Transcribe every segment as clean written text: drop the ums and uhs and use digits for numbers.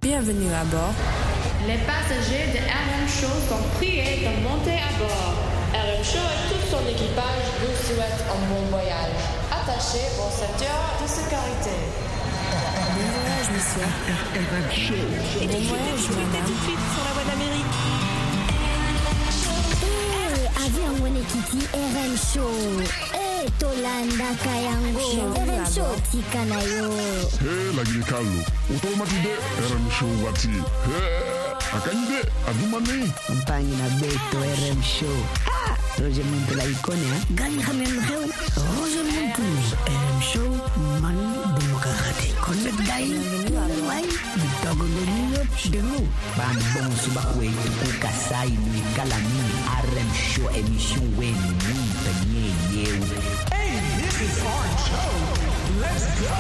Bienvenue à bord. Les passagers de RM Show sont priés de monter à bord. RM Show et tout son équipage vous souhaitent un bon voyage. Attachez vos ceintures de sécurité. Bon voyage, monsieur. RM Show. Bon voyage, madame. Tout de suite sur la voie d'Amérique. Avion Wenekiti RM Show. Tolanda Kayango. RM Show Tikanayo. Lagi Carlo. Automatide RM Show wati. Akande adumane. Compagnie na beto RM Show. Roger Montou la icône, Gani Hamem Heu. Roger Montou. RM Show man demokrate. Connect dai. Wai. Bitogo de nous. Ban bon subakwe tuku kasai ni galami. RM Show émission wen ni penye yeu. Hey, this is our show. Let's go.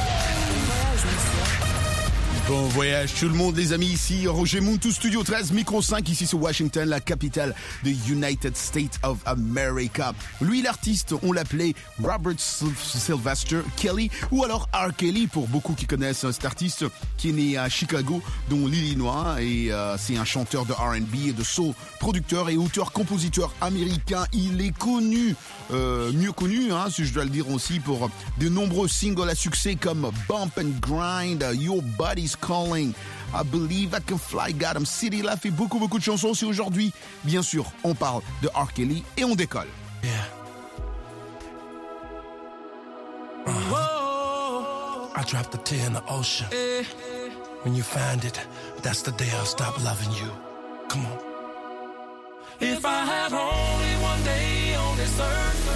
Bon voyage tout le monde les amis, ici Roger Montou, Studio 13, Micro 5, ici sur Washington, la capitale de United States of America. Lui l'artiste, on l'appelait Robert Sylvester Kelly, ou alors R. Kelly pour beaucoup qui connaissent cet artiste qui est né à Chicago, dans l'Illinois, et c'est un chanteur de R&B et de soul, producteur et auteur-compositeur américain. Il est connu, mieux connu, si je dois le dire aussi, pour de nombreux singles à succès comme Bump and Grind, Your Body's Calling, I Believe I Can Fly, Gotham City. Il a fait beaucoup de chansons. C'est aujourd'hui, bien sûr, on parle de R. Kelly et on décolle. Yeah. I dropped the tear in the ocean. When you find it, that's the day I'll stop loving you. Come on. If I had only one day on this earth,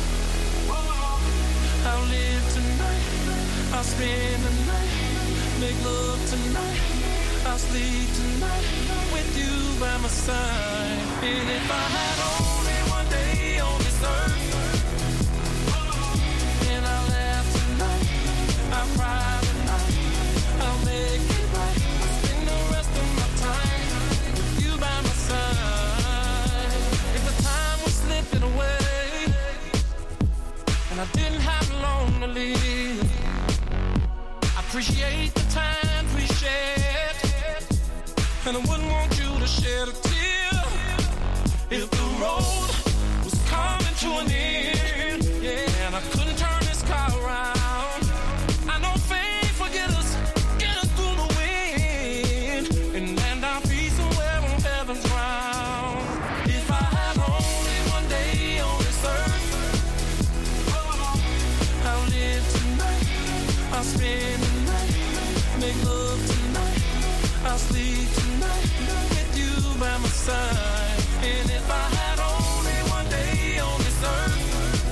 I'll live tonight, I'll spend the night, make love tonight, I'll sleep tonight, with you by my side. And if I had only one day on this earth, and I'll laugh tonight, I'll cry tonight, I'll make it right, I'll spend the rest of my time with you by my side. If the time was slipping away, and I didn't have long to live, I appreciate the time we shared, and I wouldn't want you to shed a tear. If the road was coming to an end, yeah, and I couldn't turn this car around, I know fate forget us, get us through the wind, and land our feet somewhere on heaven's ground. If I had only one day on this earth, I'll live tonight, I'll spend the night, make love tonight, I'll sleep tonight, with you by my side. And if I had only one day on this earth,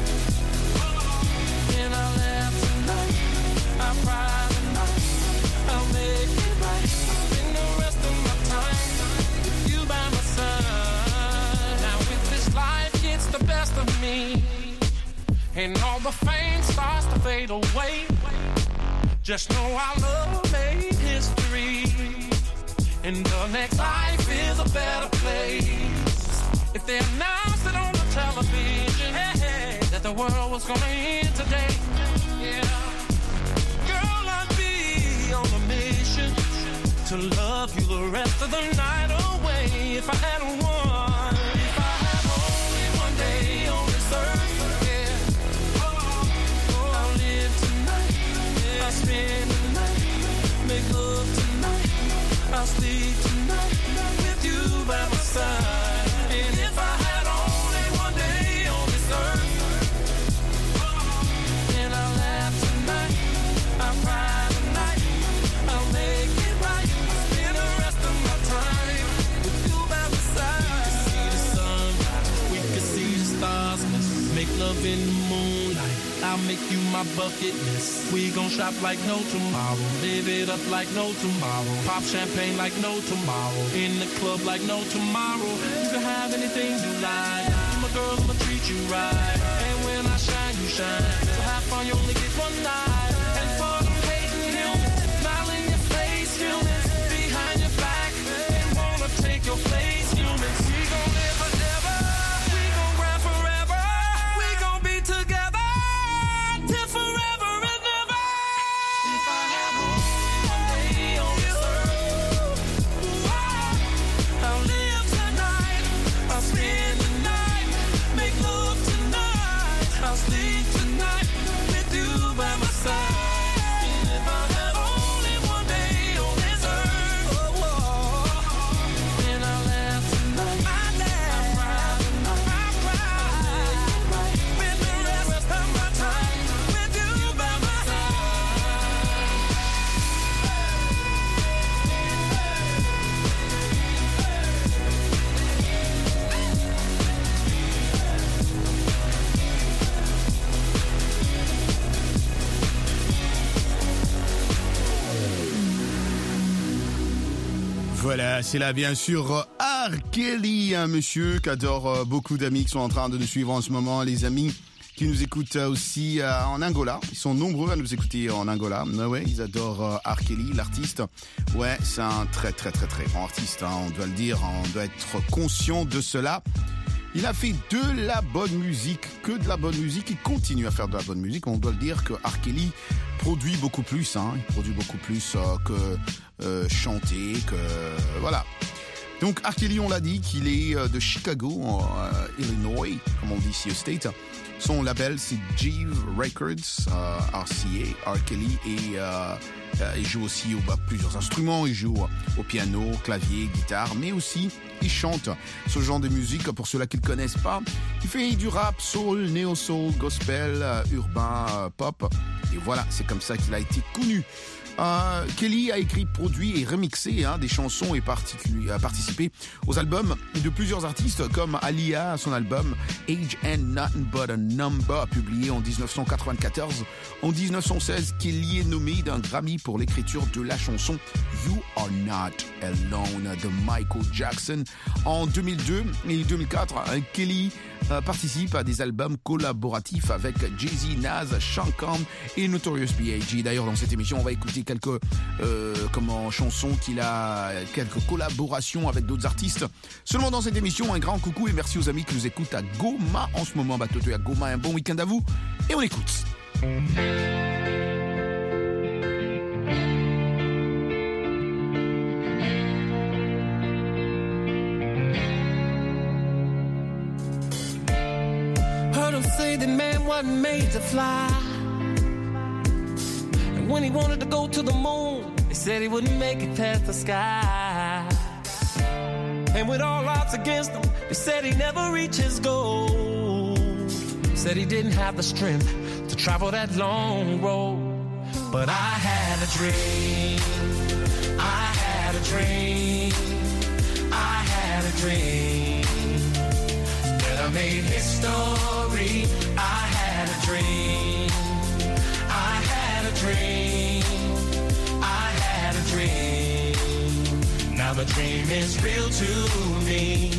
then I'll laugh tonight, I'll cry tonight, I'll make it right, spend the rest of my time with you by my side. Now if this life gets the best of me, and all the fame starts to fade away, just know our love made history, and the next life is a better place. If they announced it on the television, hey, that the world was gonna end today, yeah, girl, I'd be on a mission to love you the rest of the night away. If I had one, if I had only one day on this earth, yeah, I'll live tonight, yeah, I'll spend the night, make love tonight, I'll sleep tonight, with you by my side. And if I had only one day on this earth, then I'll laugh tonight, I'll cry tonight, I'll make it right, spend the rest of my time with you by my side. We could see the sun, we could see the stars, make love in the moonlight, I'll make you my bucket list. We gon' shop like no tomorrow, live it up like no tomorrow, pop champagne like no tomorrow, in the club like no tomorrow. You can have anything you like, you my girl, I'ma treat you right, and when I shine, you shine, so have fun, you only get one night. And for them hating humans, smile in your face, humans, behind your back, and wanna take your place, humans. We gon' live forever, we gon' grind forever, we gon' be together till forever and ever. If I had one day on this earth, Voilà, c'est là bien sûr R. Kelly, un monsieur qu'adore beaucoup d'amis qui sont en train de nous suivre en ce moment, les amis qui nous écoutent aussi en Angola. Ils sont nombreux à nous écouter en Angola. Ouais, ils adorent R. Kelly, l'artiste. Ouais, c'est un très grand artiste, hein, on doit le dire, on doit être conscient de cela. Il a fait de la bonne musique, que de la bonne musique. Il continue à faire de la bonne musique. On doit le dire que R. Kelly produit beaucoup plus. Hein. Il produit beaucoup plus que chanter, que voilà. Donc R. Kelly, on l'a dit, qu'il est de Chicago, Illinois, comme on dit ici au State. Son label, c'est Jive Records, RCA, R. Kelly, et il joue aussi plusieurs instruments. Il joue au piano, clavier, guitare, mais aussi il chante ce genre de musique. Pour ceux-là qui ne le connaissent pas, il fait du rap, soul, néo-soul, gospel, urbain, pop. Et voilà, c'est comme ça qu'il a été connu. Kelly a écrit, produit et remixé des chansons et a participé aux albums de plusieurs artistes comme Aaliyah, son album Age and Nothing But a Number, publié en 1994. En 1916, Kelly est nommé d'un Grammy pour l'écriture de la chanson You Are Not Alone de Michael Jackson. En 2002 et 2004, Kelly participe à des albums collaboratifs avec Jay-Z, Nas, Sean Combs et Notorious B.I.G. D'ailleurs, dans cette émission, on va écouter quelques chansons qu'il a, quelques collaborations avec d'autres artistes. Seulement dans cette émission, un grand coucou et merci aux amis qui nous écoutent à Goma en ce moment. Batoto à Goma, un bon week-end à vous et on écoute. Say that man wasn't made to fly. And when he wanted to go to the moon, they said he wouldn't make it past the sky. And with all odds against him, they said he'd never reach his goal. Said he didn't have the strength to travel that long road. But I had a dream. I had a dream. I had a dream. I made history. I had a dream. I had a dream. I had a dream. Now the dream is real to me.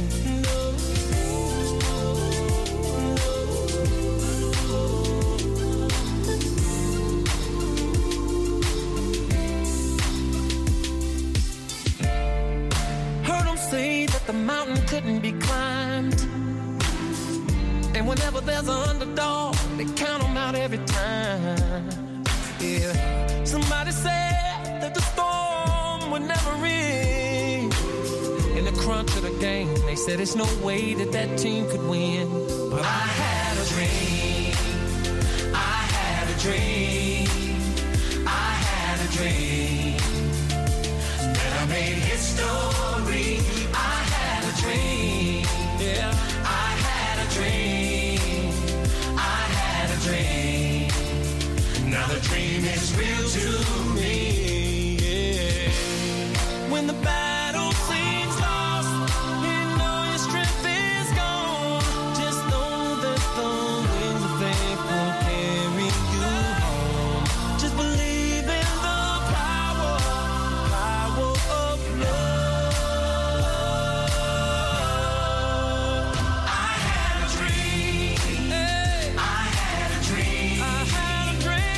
Heard them say that the mountain couldn't be climbed. And whenever there's an underdog, they count them out every time. Yeah. Somebody said that the storm would never end. In the crunch of the game, they said there's no way that that team could win. But I had a dream. I had a dream. I had a dream. That I made history. I had a dream. Yeah. I had a dream. Now the dream is real to me, yeah. When the battle seems lost, you know your strength is gone. Just know that the wings of faith will carry you home. Just believe in the power of love. I had a dream. Hey. I had a dream. I had a dream.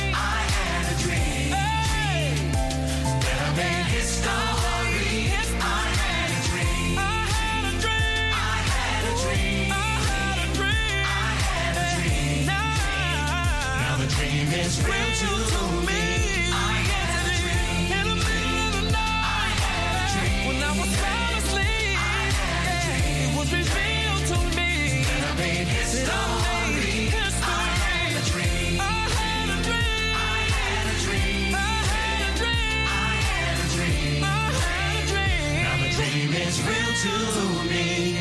It's real to me. I had a dream. In the middle of the night, I had a dream. When I was sound asleep, I had a dream. It was revealed to me. And I made history. I had a dream. I had a dream. I had a dream. I had a dream. I had a dream. I had a dream. Now the dream is real to me.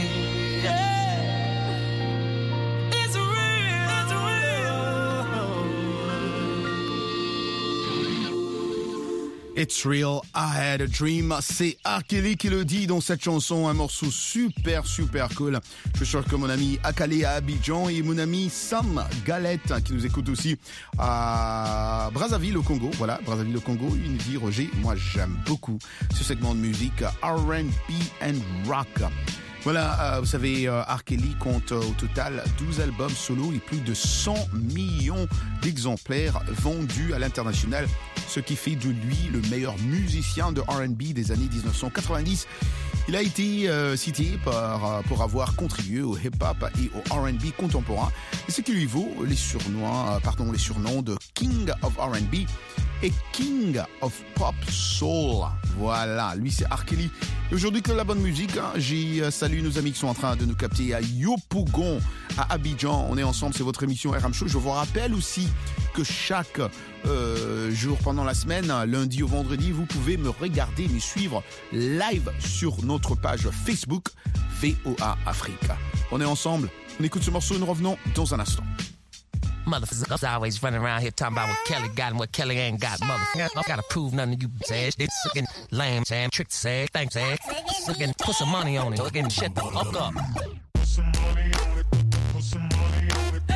It's real, I had a dream. C'est R. Kelly qui le dit dans cette chanson, un morceau super cool. Je suis sûr que mon ami Akale à Abidjan et mon ami Sam Galette qui nous écoute aussi à Brazzaville au Congo. Voilà, Brazzaville au Congo, il nous dit Roger, moi j'aime beaucoup ce segment de musique R&B and rock. Voilà, vous savez, R. Kelly compte au total 12 albums solo et plus de 100 millions d'exemplaires vendus à l'international, ce qui fait de lui le meilleur musicien de R&B des années 1990. Il a été cité pour avoir contribué au hip-hop et au R&B contemporain, et ce qui lui vaut les surnoms de King of R&B et King of Pop Soul. Voilà, lui c'est R. Kelly. Et aujourd'hui que la bonne musique, j'ai salué nos amis qui sont en train de nous capter à Yopougon, à Abidjan. On est ensemble, c'est votre émission RM Show. Je vous rappelle aussi que chaque jour pendant la semaine, lundi au vendredi, vous pouvez me regarder, me suivre live sur notre page Facebook VOA Africa. On est ensemble, on écoute ce morceau et nous revenons dans un instant. Motherfuckers always running around here talking about what Kelly got and what Kelly ain't got. Motherfucker, I gotta prove nothing to you, ass. It's fucking lame, ass. Tricks, ass. Thanks, ass. Fucking put some money on it. Fucking shut the fuck up. Put some money on it. Put some money on it.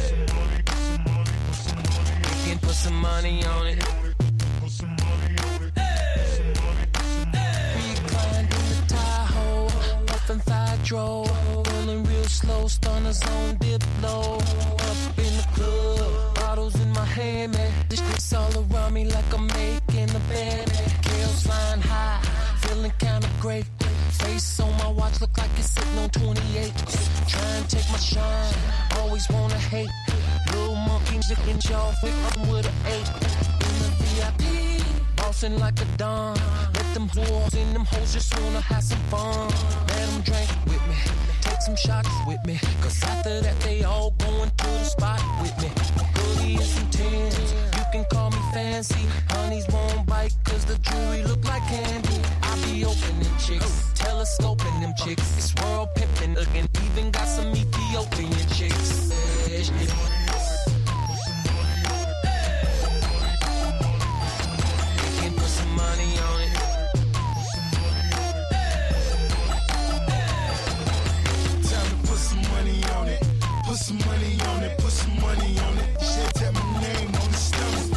You can put some money on it. Put some money on it. We climbed in the Tahoe, puffin' Fidro, rolling real slow, stunners on dip low. Up in the club, bottles in my hand, man. This shit's all around me like I'm making a bed. Girls flying high, feeling kinda great. Face on my watch look like it's sitting on 28. Try and take my shine, always wanna hate. Little monkey sticking y'all with an 8. In the VIP, bossing like a don. Let them whores and them hoes just wanna have some fun. Let them drink with me, take some shots with me. Cause after that they all going to the spot with me. Goodie and some tins, you can call me fancy. Honeys won't bite cause the jewelry look like candy. I be opening chicks, telescoping them chicks. It's world pimping again, even got some Ethiopian chicks. Money on it. Time to put some money on it. Put some money on it. Put some money on it. Shit, tap my name on the stomach.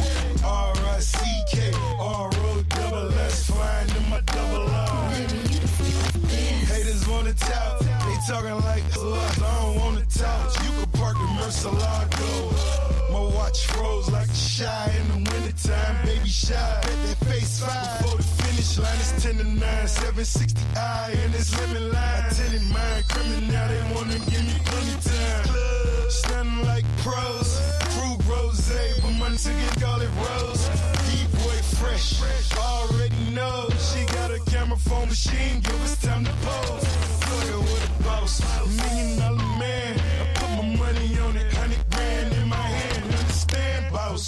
R-I-C-K-R-O-S-S. Flying in my double R. Haters wanna talk. They talking like I don't wanna talk. You can park in Murcielago. My watch froze like a shy in the wintertime. Baby shy, bet that face fire. Before the finish line, it's 10 to 9, 760I, and it's lemon line. I tell it mine, criminal, they wanna give me plenty time. Stunning like pros, fruit rose, but money to get all it rose. D-boy fresh, already know. She got a camera phone, but she ain't give us time to pose. Fuck her with a boss, $1 million man. I put my money on it, 100 grand in my hand. Understand, boss.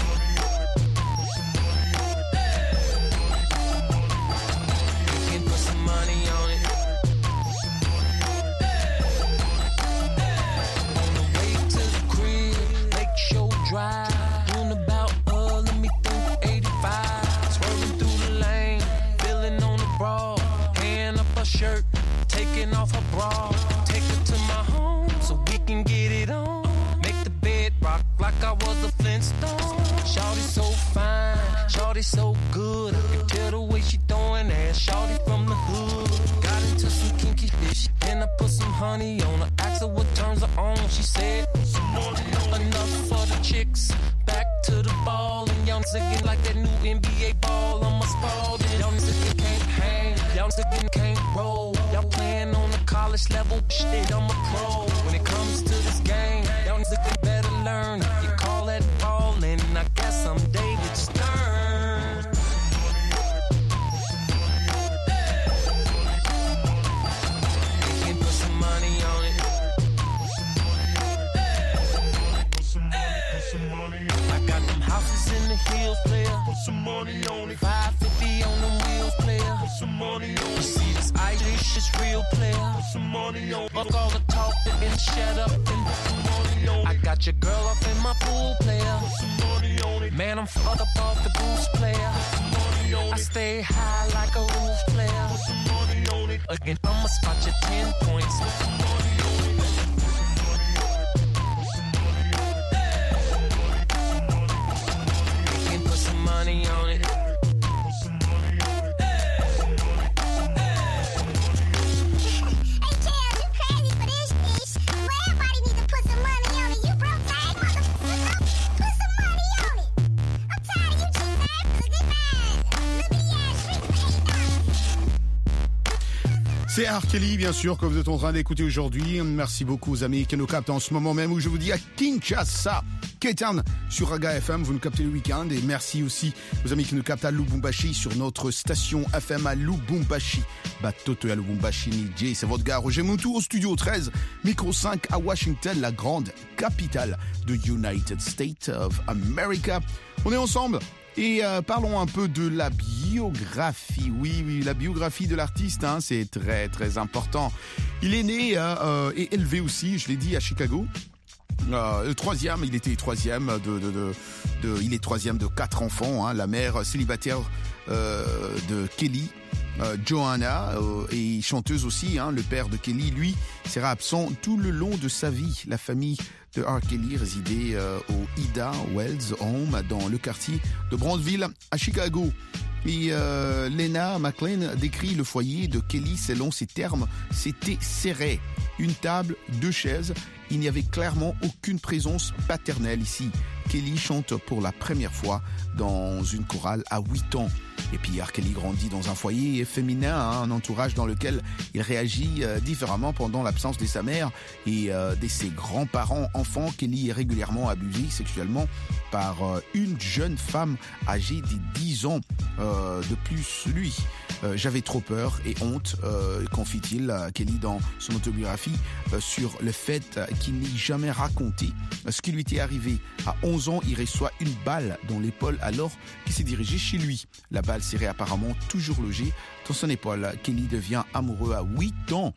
You can put some money on it. On the way to the crib, Lake Show Drive. Doing about, let me think, 85. Swerving through the lane, feeling on the broad. Hand up her shirt, taking off her bra. Take her to my home so we can get it on. Make the bed rock like I was a Flintstone. Shawty so fine, shawty so good. I can tell the way she throwing ass. Shawty from the hood. Got into some kinky shit, then I put some honey on her. Asked her what turns her on. She said, enough for the chicks. Back to the ball, and y'all niggas like that new NBA ball. I'm a Spalding. Y'all niggas can't hang, y'all niggas can't roll. Y'all playing on the college level, shit, I'm a pro. When it comes to this game, y'all niggas better learn. You call that ballin', I guess I'm David Stern. You can put some money on it. I got them houses in the hills, player. Put some money on it. 550 on them wheels, player. Put some money on You it. see this ice, this shit's real, player. Put some money on it. Fuck all the talking and shut up and put some money on it. I got your girl up in my pool, player. Put some money on it. Man, I'm fucked up off the boost, player. Put some money I stay high like a roof player. Put some money on it. Again, I'ma spot you 10 points. Put some money on it. You can put some money on it. C'est R. Kelly, bien sûr, que vous êtes en train d'écouter aujourd'hui. Merci beaucoup aux amis qui nous captent en ce moment même où je vous dis à Kinshasa, Ketan sur Raga FM, vous nous captez le week-end. Et merci aussi aux amis qui nous captent à Lubumbashi sur notre station FM à Lubumbashi. Batoto à Lubumbashi, Nidje, c'est votre gars Roger Montou au studio 13, micro 5 à Washington, la grande capitale de United States of America. On est ensemble. Et parlons un peu de la biographie. Oui, la biographie de l'artiste, hein, c'est très très important. Il est né et élevé aussi, je l'ai dit, à Chicago. Le troisième, il était troisième il est troisième de 4 enfants. Hein, la mère célibataire de Kelly, Joanna, et chanteuse aussi. Hein, le père de Kelly, lui, sera absent tout le long de sa vie. La famille de R. Kelly résidait au Ida Wells Home dans le quartier de Brownsville à Chicago. Et Lena McLean décrit le foyer de Kelly selon ses termes. C'était serré. Une table, 2 chaises. Il n'y avait clairement aucune présence paternelle ici. Kelly chante pour la première fois dans une chorale à 8 ans. Et puis R. Kelly grandit dans un foyer féminin, hein, un entourage dans lequel il réagit différemment pendant l'absence de sa mère et de ses grands-parents. Enfant, Kelly est régulièrement abusé sexuellement par une jeune femme âgée de 10 ans de plus lui. J'avais trop peur et honte, confie-t-il Kelly dans son autobiographie, sur le fait qu'il n'ait jamais raconté ce qui lui était arrivé. À 11 ans, il reçoit une balle dans l'épaule alors qu'il s'est dirigé chez lui. La balle serait apparemment toujours logée dans son épaule. Kelly devient amoureux à 8 ans.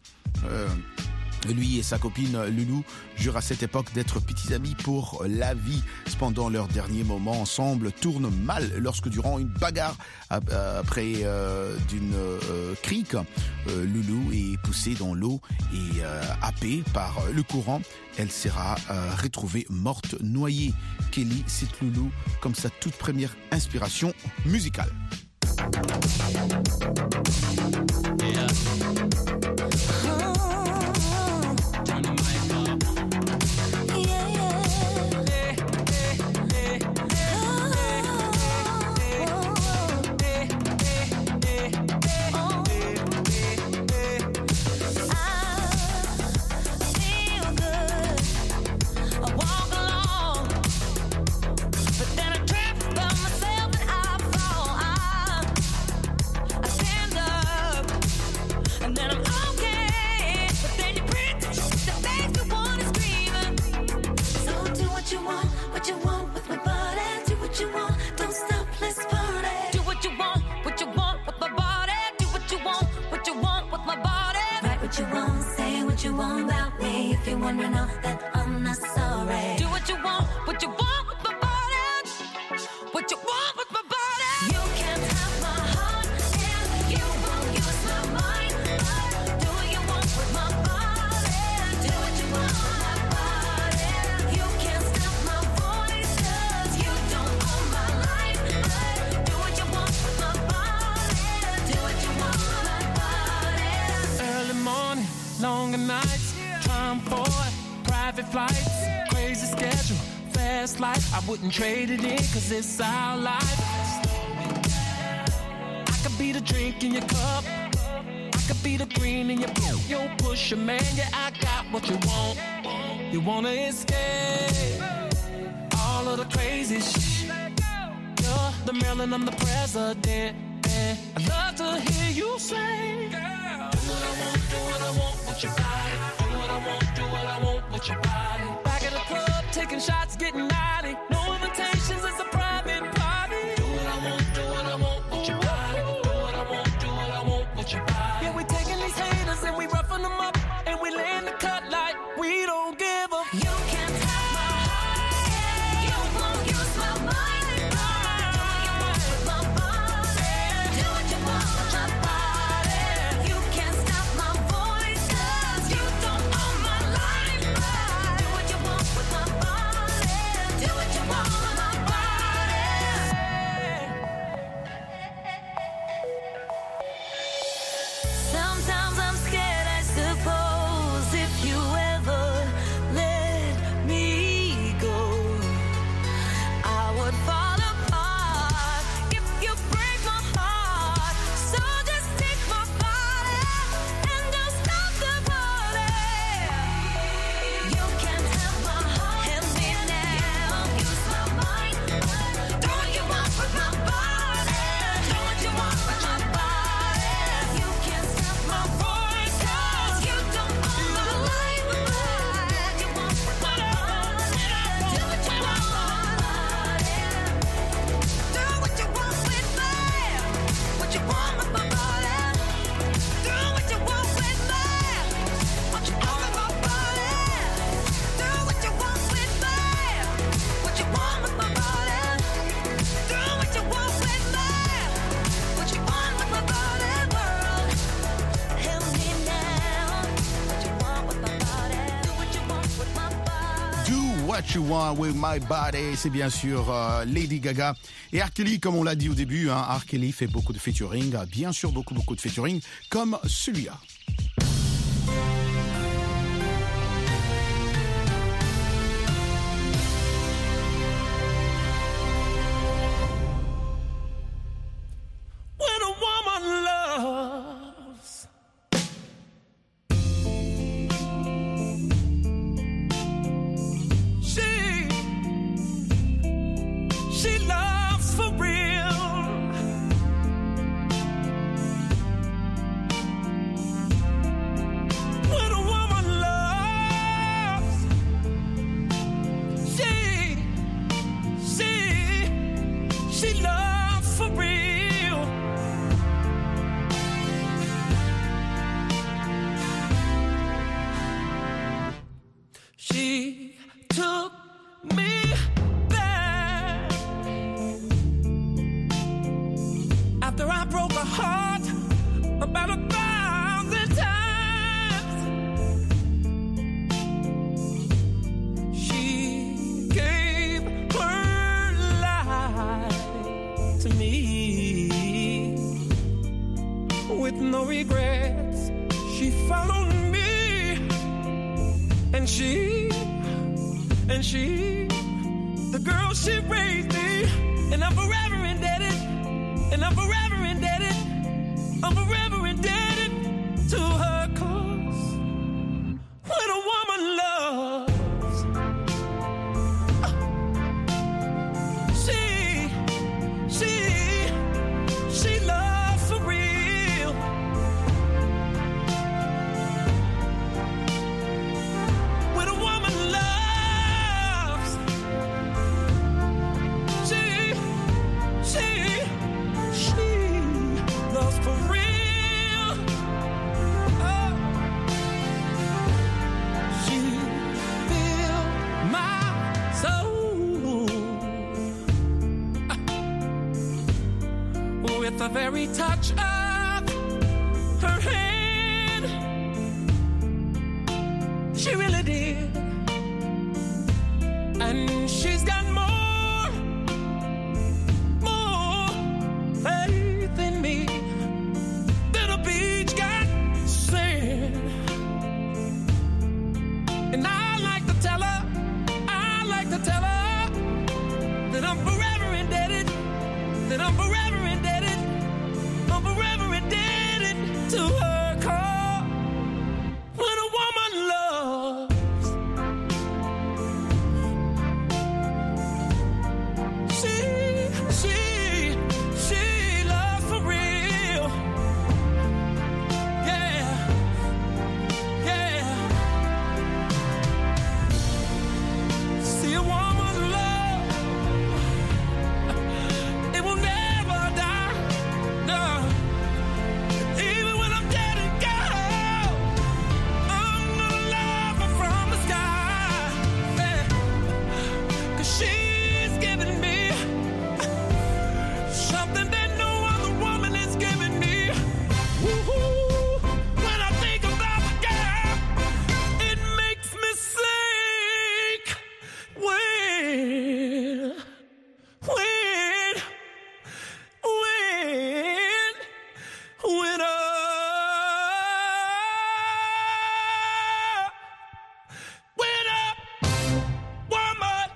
Lui et sa copine Loulou jurent à cette époque d'être petits amis pour la vie. Cependant, leur dernier moment ensemble tourne mal lorsque durant une bagarre près d'une crique, Loulou est poussée dans l'eau et happée par le courant. Elle sera retrouvée morte, noyée. Kelly cite Loulou comme sa toute première inspiration musicale. Yeah. I wouldn't trade it in, cause it's our life. I could be the drink in your cup, I could be the green in your blue. Yo, push your man, yeah, I got what you want. You wanna escape all of the crazy shit. You're the Maryland, I'm the president, and I'd love to hear you say, girl, do what I want with your body. Do what I want with your body. Back at the club, taking shots, getting naughty. No invitations, it's a private party. Do what I want with your body. Do what I want with your body. Yeah, we taking these haters and we roughing them up, and we laying the cut like we don't give a. You can't have my heart, you won't use my mind. Do what you want with my body. What You Want With My Body, c'est bien sûr Lady Gaga. Et R. Kelly, comme on l'a dit au début, hein, R. Kelly fait beaucoup de featuring, bien sûr beaucoup de featuring, comme celui-là. When a woman loves, she loves for real. When a woman loves, she loves for real. She took me back after I broke her heart about 1,000 times. She gave her life to me with no regrets. She followed me, and she, the girl she raised me, and I'm forever indebted, and I'm forever indebted, I'm forever indebted to her, 'cause when a woman loves, she loves for real. When a woman loves, she loves for real. Oh. She filled my soul with the very touch of her hand. She really did. And she's got more faith in me than a beach got sand. And I like to tell her that I'm forever indebted, that I'm forever indebted, I'm forever indebted to her, 'cause when a woman loves, she loves for real. Yeah. See a woman love, it will never die. No. Even when I'm dead and gone, I'm gonna love her from the sky. Yeah. 'Cause she's giving me something that no other woman is giving me. Woo-hoo. When I think about the girl, it makes me sick. When a woman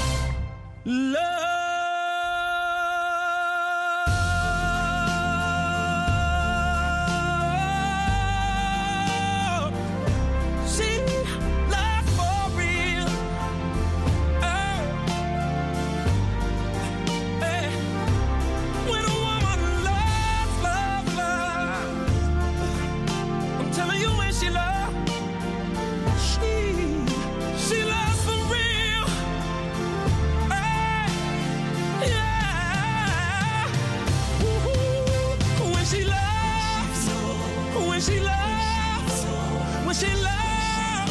love, she loves for real. Oh. Hey. When a woman loves, I'm telling you, when she loves, she loves for real. Hey. Yeah. Woo-hoo. When she loves, when she loves, when she loves,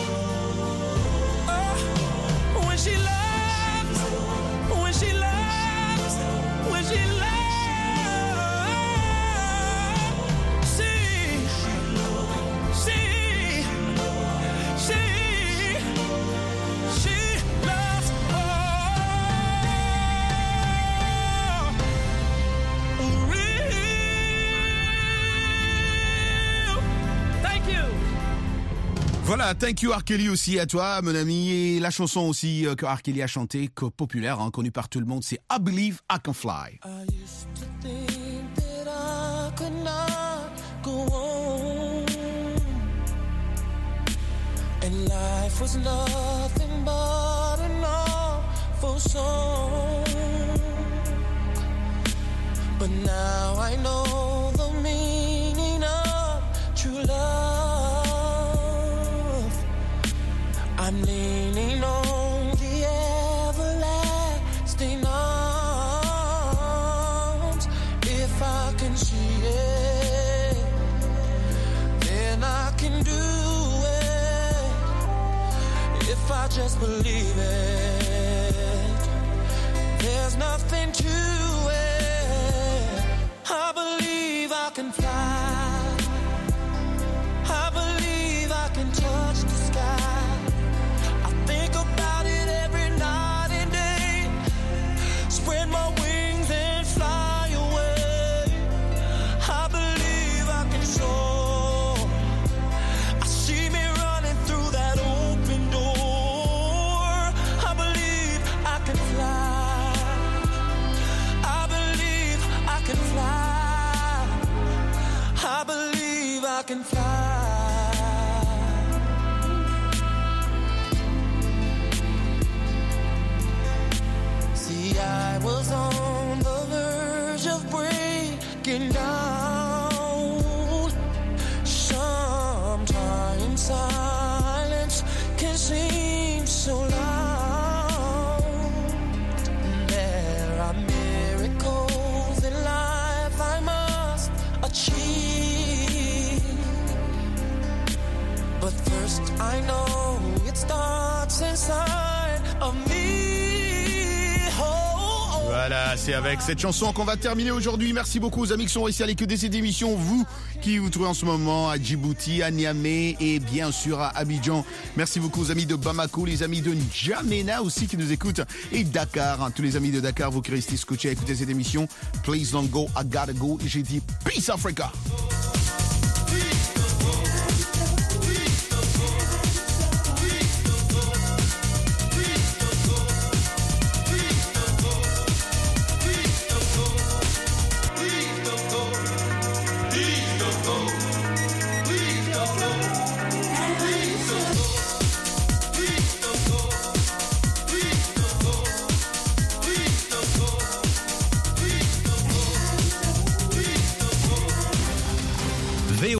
oh, when she loves, when she loves, when she loves, she loves Voilà, thank you R. Kelly aussi à toi, mon ami. Et la chanson aussi que R. Kelly a chantée, populaire, connue par tout le monde, c'est I Believe I Can Fly. I used to think that I could not go on, and life was nothing but an awful song. But now I know the meaning of true love. I'm leaning on the everlasting arms. If I can see it, then I can do it. If I just believe it, there's nothing to it. I believe I can fly. I believe I can touch the sky. I think about it every night and day. Spread my wings and fly away. I believe I can soar. I see me running through that open door. I believe I can fly. I believe I can fly. I believe I can fly. See, I was on the verge of breaking down. Sometimes silence can seem so loud. There are miracles in life I must achieve. But first I know it starts inside of me. Voilà, c'est avec cette chanson qu'on va terminer aujourd'hui. Merci beaucoup aux amis qui sont restés à l'écoute de cette émission. Vous qui vous trouvez en ce moment à Djibouti, à Niamey et bien sûr à Abidjan. Merci beaucoup aux amis de Bamako, les amis de N'Djamena aussi qui nous écoutent et Dakar. Tous les amis de Dakar, vous qui restez scotchés à écouter cette émission. Please don't go, I gotta go. J'ai dit Peace Africa.